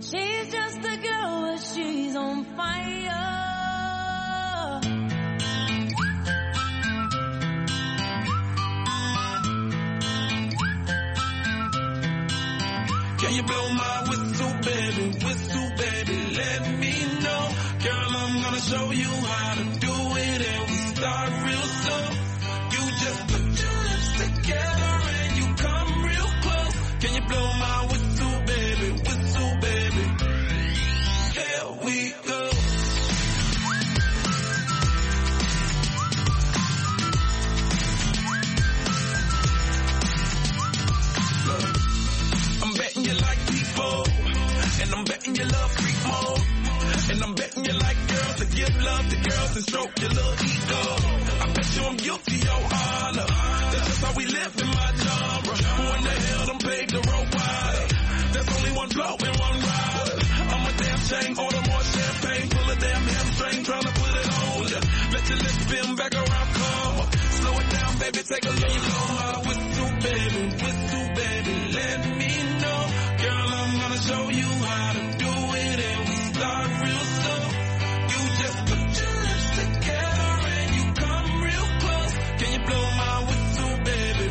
She's just a girl, but she's on fire. Can you blow my whistle, baby, let me know. Girl, I'm gonna show you how to do it, and we start real slow. You just put your lips together and you come real close. Can you blow my whistle, baby, here we go. I'm betting you like people, and I'm betting you love freak mode, and I'm betting you like girls to give love to girls and stroke your little ego. I bet you I'm guilty, your honor. That's just how we live in my genre. Who in the hell done paved the road wider? There's only one blow and one rider. I'm a damn shame, order more champagne, pull a damn hamstring, tryna put it on ya. Let your lips spin back around, come on. Slow it down, baby, take a look. Blow my whistle, baby, let me know. Girl, I'm gonna show you how to do it, and we start real slow. You just put your lips together and you come real close. Can you blow my whistle, baby,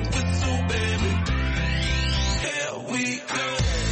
here we go.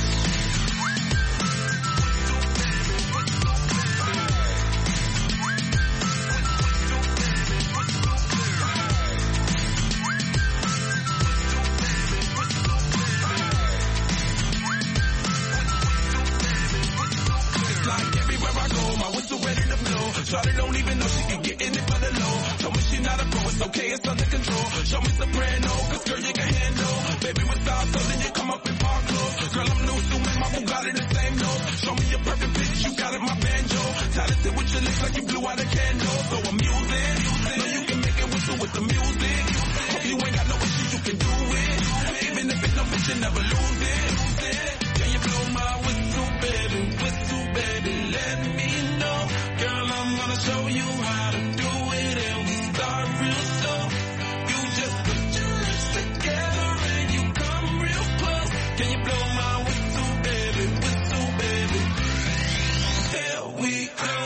Shawty don't even know she can get in it for the low. Told me she not a pro, it's okay, it's under control. Show me soprano, cause girl you can handle. Baby with style, so then you come up in park clothes. Girl I'm new, so my Bugatti the same nose. Show me your perfect pitch, you got it, my banjo. Talented with your lips like you blew out a candle. So I'm using, know you can make it whistle with the music. Hope you ain't got no issues, you can do it. Even if it's no bitch, you never lose it. Can you blow my whistle, baby, let me know. Girl, I'm gonna show you how to do it, and we start real slow. You just put your lips together and you come real close. Can you blow my whistle, baby, here we go.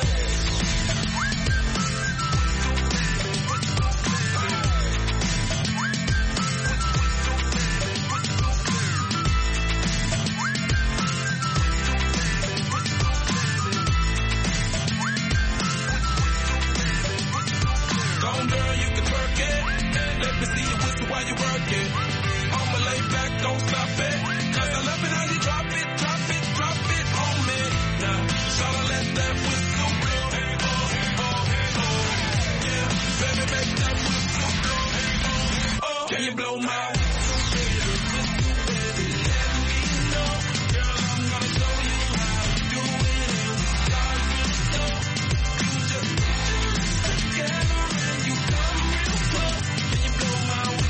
While you work it, I'ma lay back, don't stop it. Cause I love it how you drop it on me. Now, shawty let that whistle blow. Yeah, baby, make that whistle blow. Can you blow my whistle, baby, let me know. Girl, I'm gonna show you how to do it, and we start real slow. You just put your lips together and you come real close. Can you blow my whistle?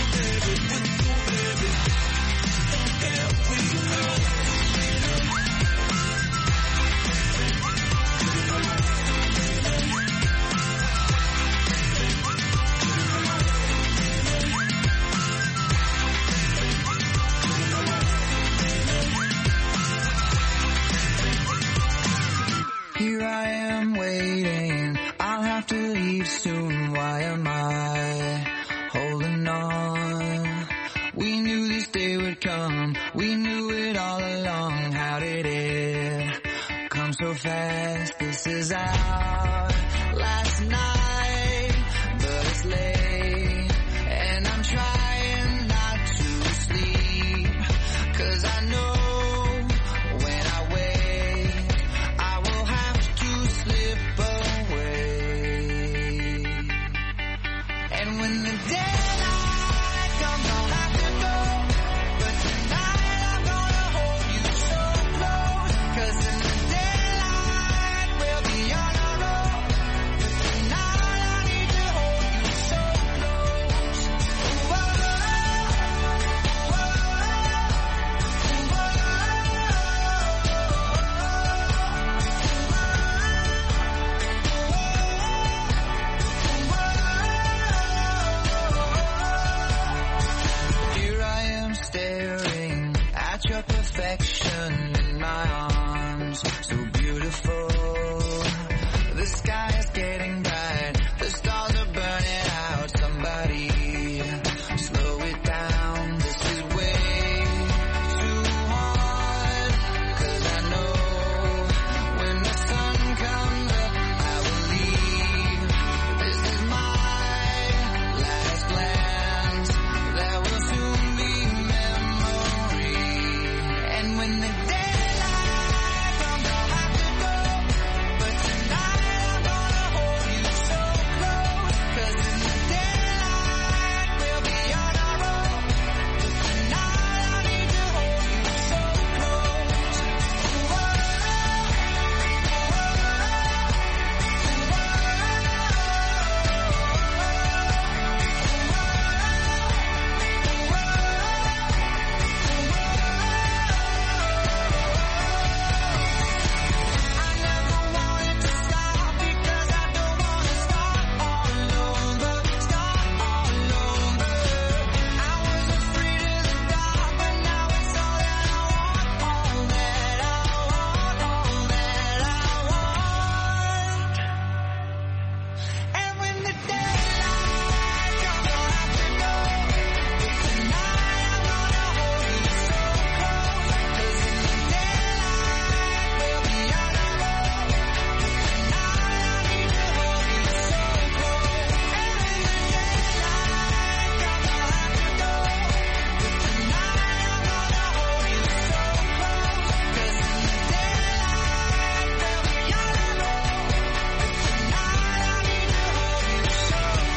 Here I am waiting, I'll have to leave soon. Why am I holding on? We knew this day would come, we knew it all along. How did it come so fast? This is our last night, but it's late, and I'm trying not to sleep, cause I know when I wake, I will have to slip away. And when the daylight comes, I'll have to go, but tonight I'm gonna hold you so close, cause in the daylight we'll be on our own, but tonight I need to hold you so close. Whoa, whoa, whoa, whoa. ocean in my arms, so beautiful. The sky is getting bright, the stars are burning out. Somebody slow it down, this is way too hard. 'Cause I know when the sun comes up, I will leave. This is my last glance, there will soon be memory. And when the daylight comes, I'll have to go. But tonight I'm gonna hold you so close. 'Cause in the daylight we'll be on our own. But tonight I need to hold you so close. I never wanted to stop because I don't wanna start all over. Start all over. I was afraid of the dark, but now it's all that I want. All that I want. All that I want. And when the daylight comes, I'll have to go. But tonight I'm gonna hold you so close. 'Cause in the daylight we'll be on our own. But tonight I need to hold you so close. And when the daylight comes, I'll have to go. But tonight I'm gonna hold you so close. 'Cause in the daylight we'll be on our own. But tonight I need to hold you so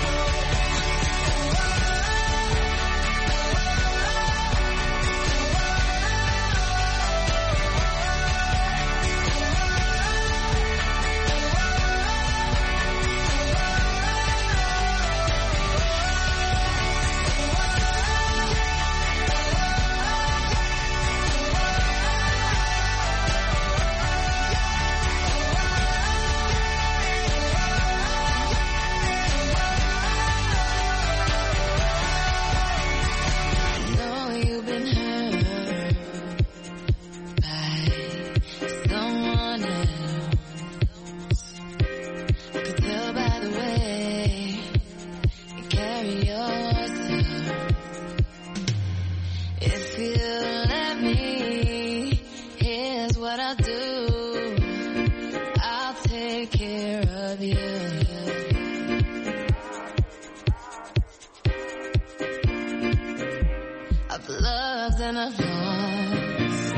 I know you've been hurt by someone else. I could tell by the way you carry yourself. If you let me, here's what I'll do. I'll take care of you. I've loved and I've lost.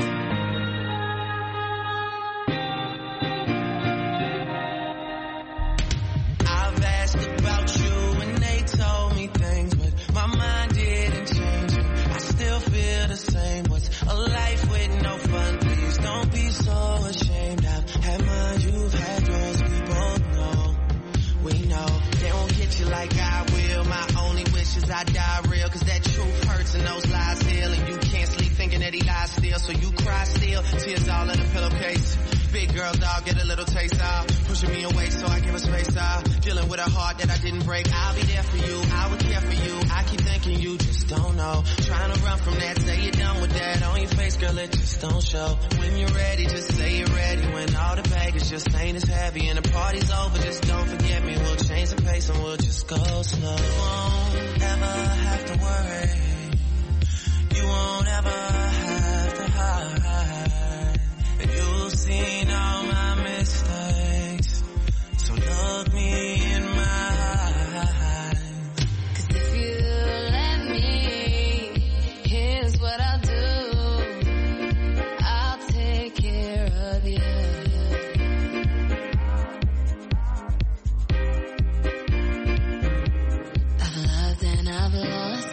I've asked about you and they told me things, but my mind didn't change. I still feel the same. What's a life with no fun? Please don't be so ashamed. I've had mine, you've had yours. We both know. We know they won't get you like I will. My only wish is I die real, 'cause that truth hurts and those lies heal. And you can't sleep thinking that he lies still, so you cry still. Tears all in the pillowcase. Big girl dog, get a little taste out. Pushing me away so I give her space out. Dealing with a heart that I didn't break. I'll be there for you, I would care for you. I keep thinking you just don't know. Trying to run from that, say you're done with that. On your face, girl, it just don't show. When you're ready, just say you're ready. When all the baggage just ain't as heavy and the party's over, just don't forget me. We'll change the pace and we'll just go slow. You won't ever have to worry. You won't ever have to hide. And you've seen all my mistakes, so look me in my eyes. 'Cause if you let me, here's what I'll do. I'll take care of you. I've loved and I've lost.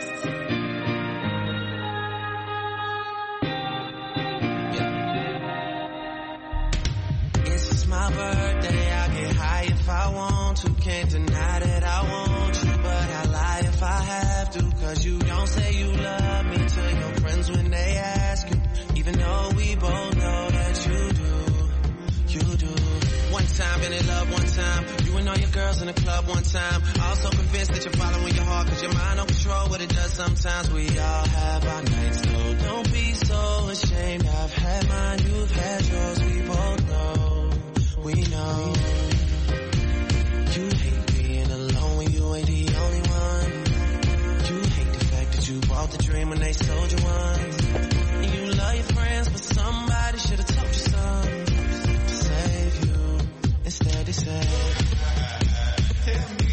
It's my birthday, I get high if I want to. Can't deny that I want you, but I lie if I have to. 'Cause you don't say you love me to your friends when they ask you, even though we both know that you do. You do. One time been in love, one time. You and fucking all your girls in the club one time. Also convinced that you're following your heart, cause your mind don't control what it does sometimes. We all have our nights, so don't be so ashamed. I've had mine, you've had yours, we both know. We know. You hate being alone when you ain't the only one. You hate the fact that you bought the dream when they sold you one. And you love your friends, but somebody should have told you something to save you. Instead they say, tell me.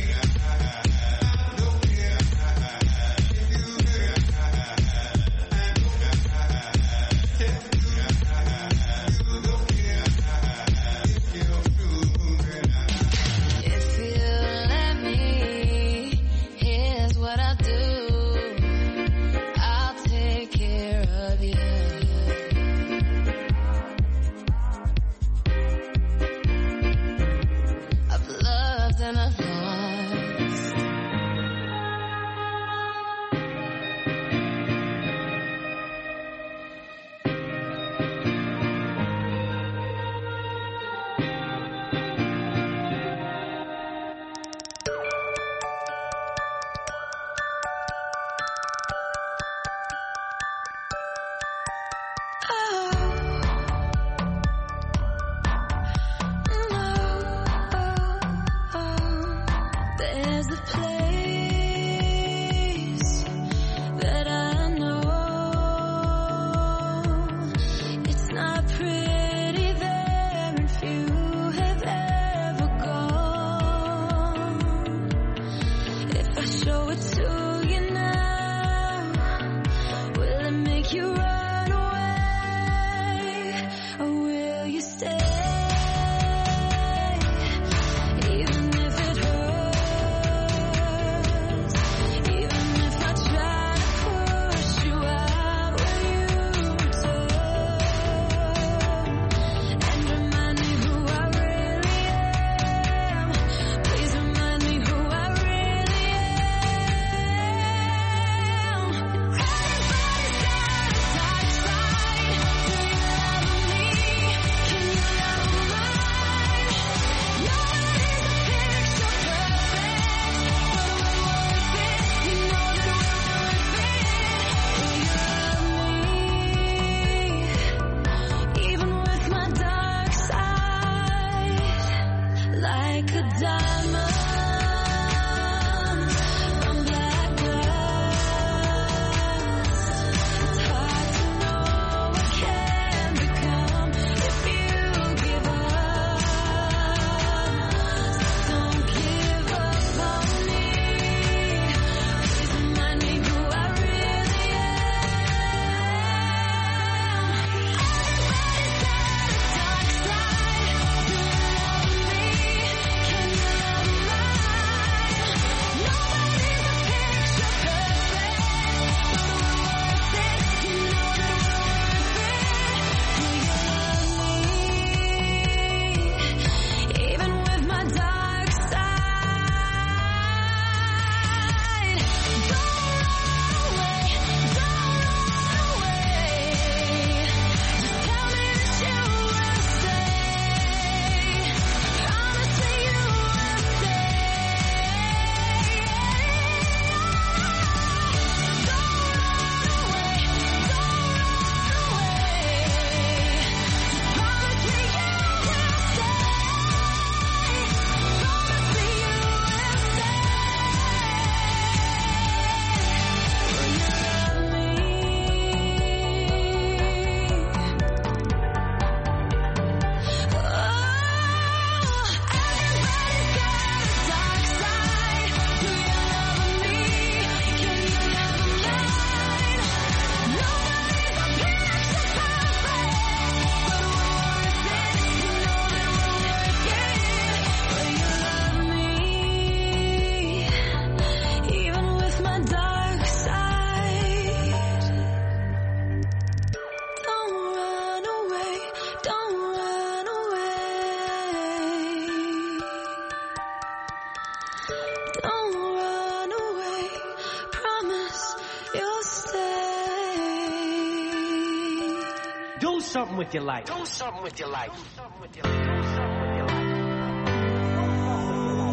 something with your life. Do something with your life. Do something with your life.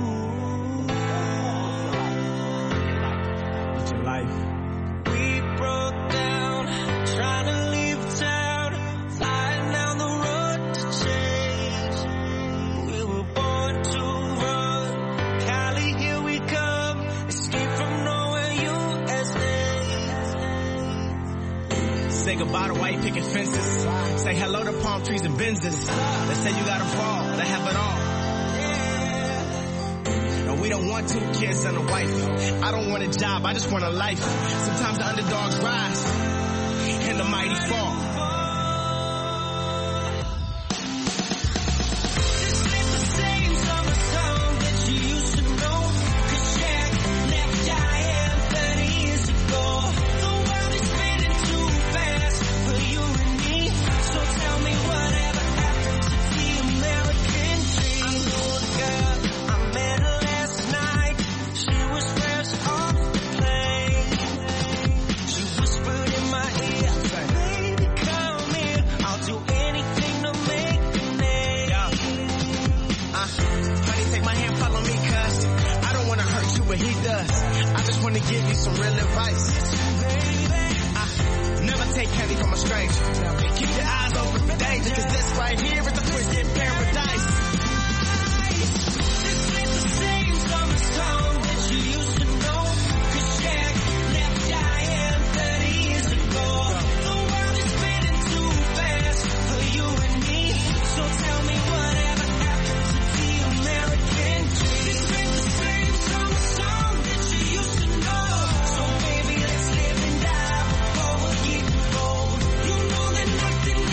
life. We broke down, trying to leave town, flying down the road to change. We were born to run, Cali, here we come, escape from nowhere, USA. Say goodbye to white picket fences. Say hello to palm trees and Benzes. They say you gotta fall to have it all. We don't want 2 kids and a wife. I don't want a job, I just want a life. Sometimes the underdogs rise and the mighty fall. This ain't the same summer song that you used to know. 'Cause Jack left Diane 30 years ago. The world is spinning too fast for you and me. So tell me whatever happened to the American dream. I know a girl, I met her last night. She was fresh off the plane. She whispered in my ear, baby, come here. I'll do anything to make you name. Honey, take my hand, follow me, cuz I don't wanna hurt you, but he does. I just wanna give you some real advice. Never take candy from a stranger. Keep your eyes open for danger, cause this right here is the freaking paradise. This ain't the same summer song that you used to know. 'Cause Jack left Diane 30 years ago. The world is spinning too fast for you and me. So tell me whatever happened to the American dream. This ain't the same summer song that you used to know. So baby, let's live and die before we're getting old. You know that nothing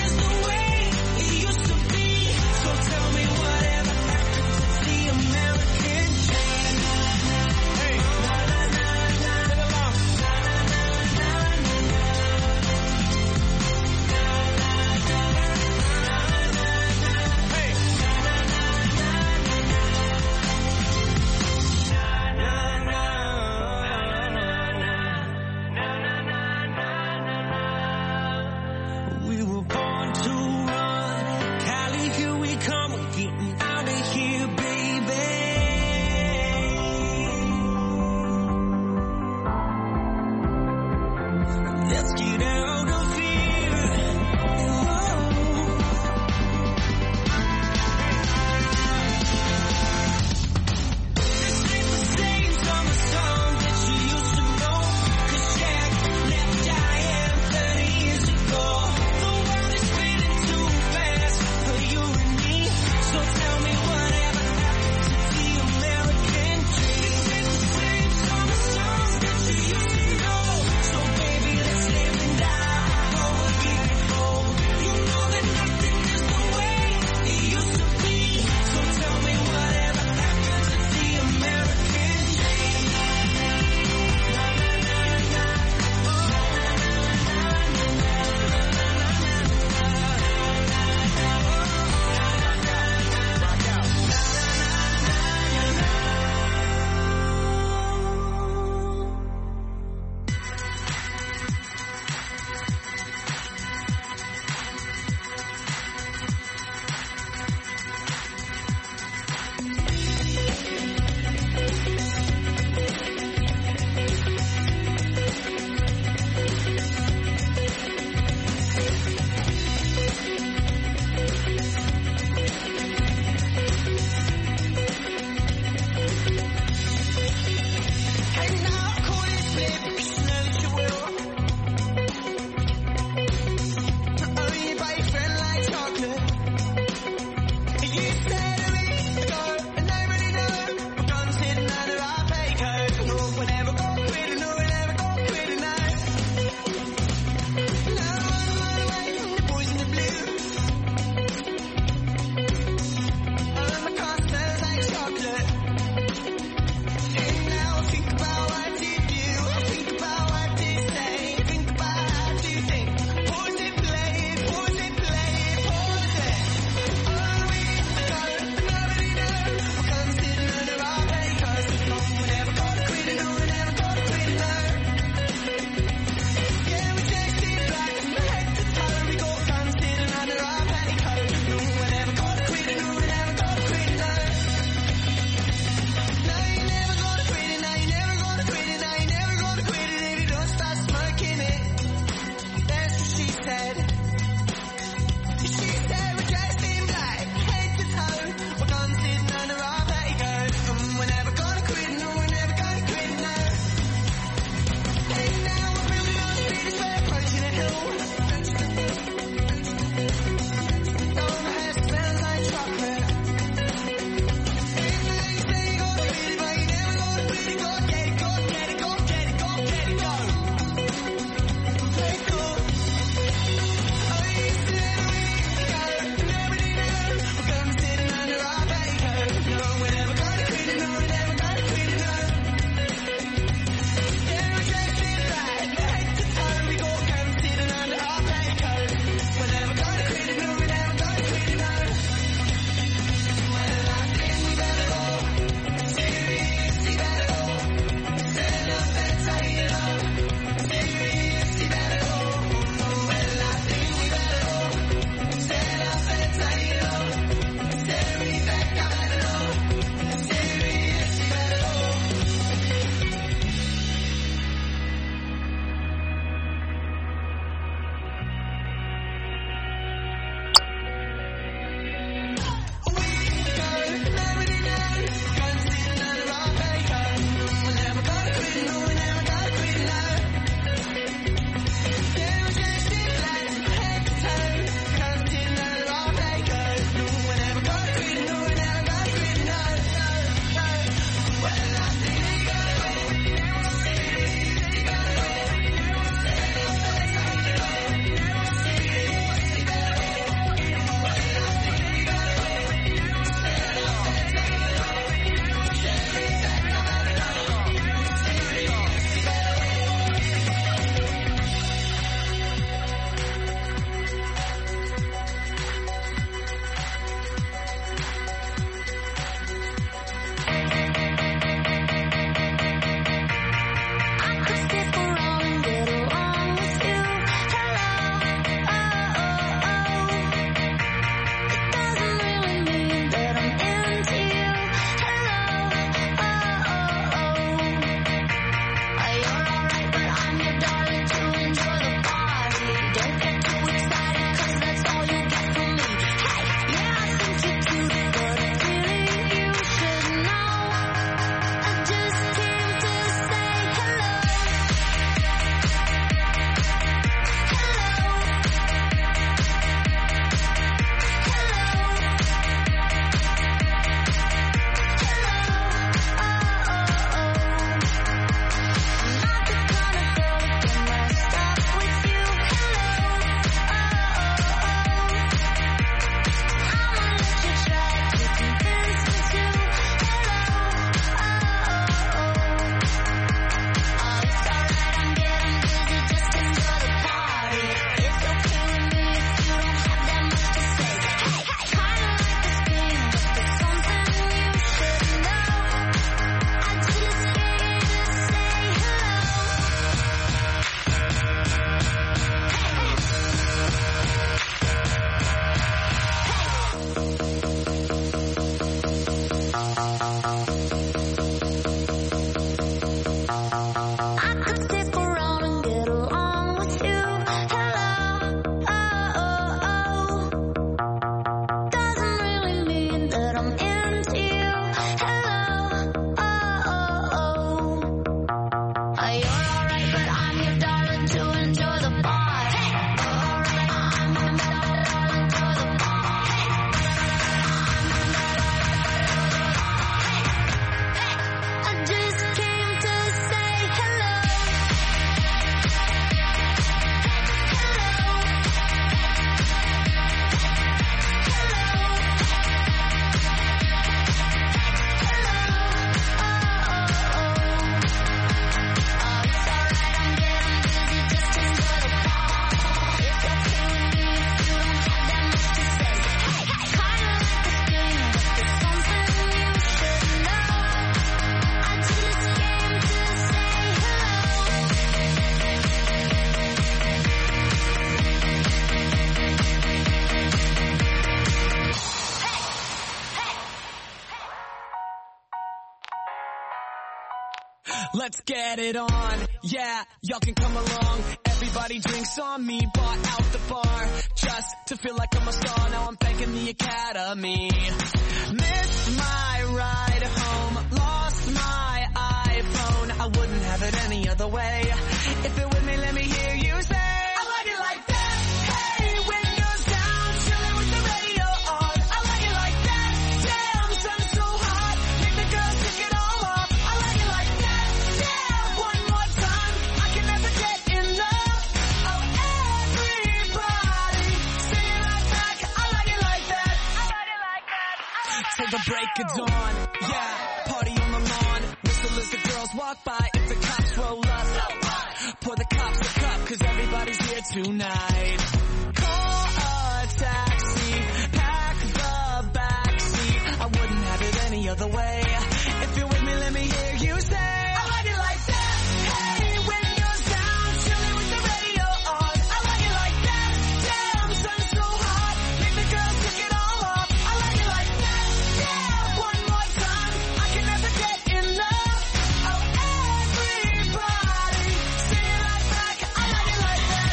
Let's get it on, yeah, y'all can come along. Everybody drinks on me, bought out the bar, just to feel like I'm a star. Now I'm thanking the Academy. Missed my ride home, lost my iPhone. I wouldn't have it any other way. If you're with me, let me hear you say, I like it like that. Hey, windows down, chilling with the radio on. I like it like that. Damn, sun's so hot, make the girls take it all off. I like it like that. Yeah, one more time, I can never get enough. Oh, everybody, sing it right back. I like it like that. I like it like that. Till the break of dawn, yeah, party on the lawn. Whistle as the girls walk by. If the cops roll up, pour the cops a cup, cause everybody's here tonight. Call a taxi, pack the backseat. I wouldn't have it any other way. If you're with me, let me hear you say, I like it like that. Hey, windows down, chilling with the radio on. I like it like that. Damn, sun's so hot, make the girls take it all off. I like it like that. Yeah, one more time, I can never get enough. Oh, everybody, sing it right back. I like it like that.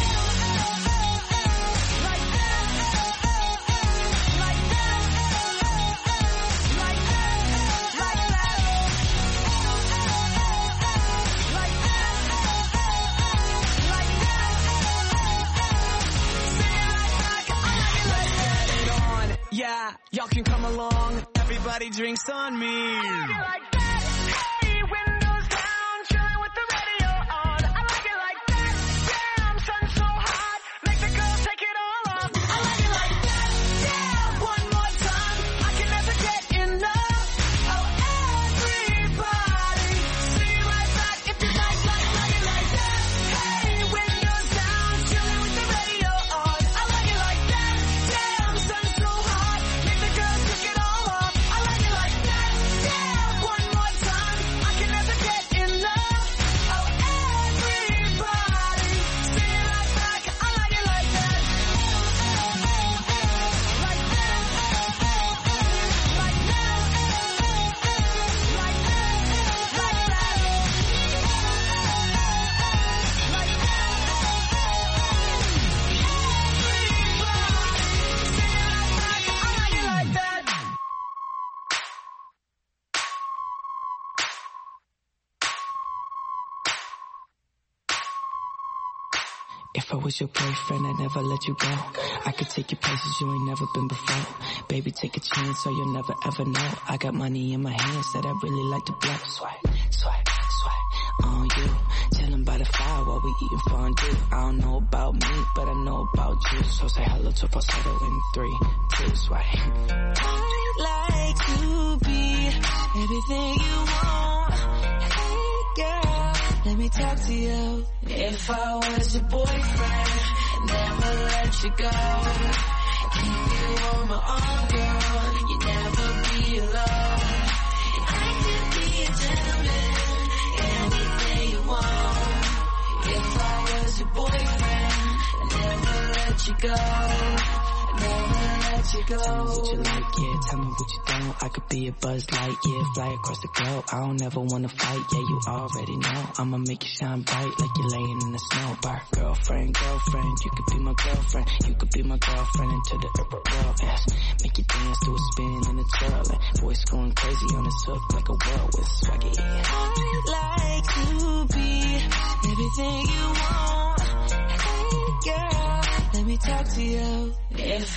Like that. Like that. Like that. Like that. Like that. Like that. Sing it right back. I like it like that. Get it on. Yeah, y'all can come along. Everybody drinks on me. I like it like that. Hey, windows down, chilling with the radio on. I like it like that. Damn, sun's so hot, make the girls take it all off. I like it like that. Yeah, one more time, I can never get enough. Oh, everybody, sing it right back if you like it like that. Hey, windows down, chilling with the radio on. I like it like that. Damn, sun's so hot, make the girls take it all off. I like it like that. Yeah, one more time, I can never get enough. Oh, everybody, sing it right back. I like it like that. Like that. Like that. Like that. Like that. Like that. Everybody, sing it right back. I like it like that. If I was your boyfriend, I'd never let you go. I could take you places you ain't never been before. Baby, take a chance so you'll never ever know. I got money in my hands that I really like to blow. Swipe, swipe, swipe on you. Chillin' by the fire while we eating fondue. I don't know about me, but I know about you. So say hello to falsetto in 3, 2, swipe. I'd like to be everything you want. Hey girl, let me talk to you. If I was your boyfriend, never let you go. Keep you on my arm, girl. You never be alone. I could be a gentleman, anything you want. If I was your boyfriend, never let you go. Never let you go. Tell me what you like, yeah, tell me what you don't. I could be a Buzz Light, yeah, fly across the globe. I don't ever wanna fight, yeah, you already know. I'ma make you shine bright like you're laying in the snow. Bar, girlfriend, girlfriend, you could be my girlfriend. You could be my girlfriend into the world, yes. Make you dance to a spin and a twirl. And voice going crazy on this hook like a whirlwind swaggy. I'd like to be everything you want. Hey girl, let me talk to you. If